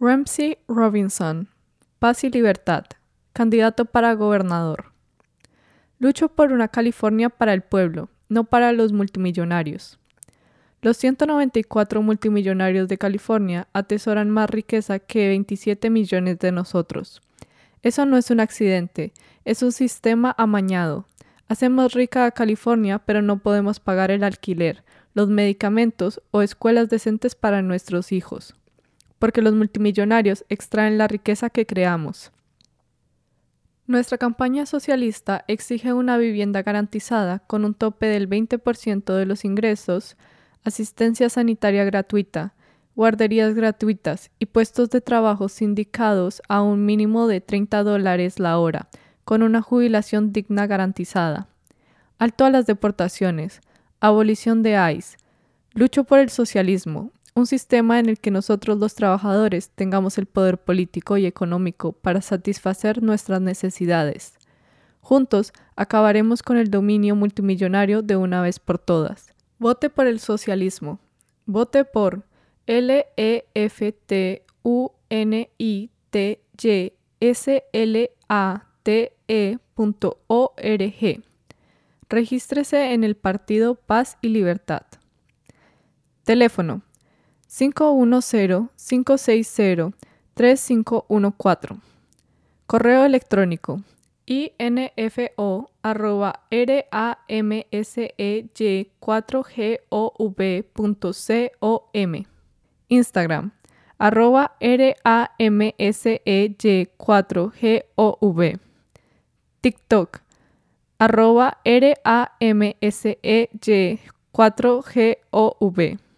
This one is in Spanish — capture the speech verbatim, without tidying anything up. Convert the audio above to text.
Ramsey Robinson, Paz y Libertad, candidato para gobernador. Lucho por una California para el pueblo, no para los multimillonarios. Los ciento noventa y cuatro multimillonarios de California atesoran más riqueza que veintisiete millones de nosotros. Eso no es un accidente, es un sistema amañado. Hacemos rica a California, pero no podemos pagar el alquiler, los medicamentos o escuelas decentes para nuestros hijos, porque los multimillonarios extraen la riqueza que creamos. Nuestra campaña socialista exige una vivienda garantizada con un tope del veinte por ciento de los ingresos, asistencia sanitaria gratuita, guarderías gratuitas y puestos de trabajo sindicados a un mínimo de treinta dólares la hora, con una jubilación digna garantizada. Alto a las deportaciones, abolición de I C E, lucho por el socialismo, un sistema en el que nosotros los trabajadores tengamos el poder político y económico para satisfacer nuestras necesidades. Juntos acabaremos con el dominio multimillonario de una vez por todas. Vote por el socialismo. Vote por L E F T U N I T Y S L A T E punto org. Regístrese en el partido Paz y Libertad. Teléfono cinco uno cero, cinco seis cero, tres cinco uno cuatro. Correo electrónico info arroba ramsey cuatro gov punto com. Instagram arroba ramsey cuatro gov. TikTok arroba ramsey cuatro gov.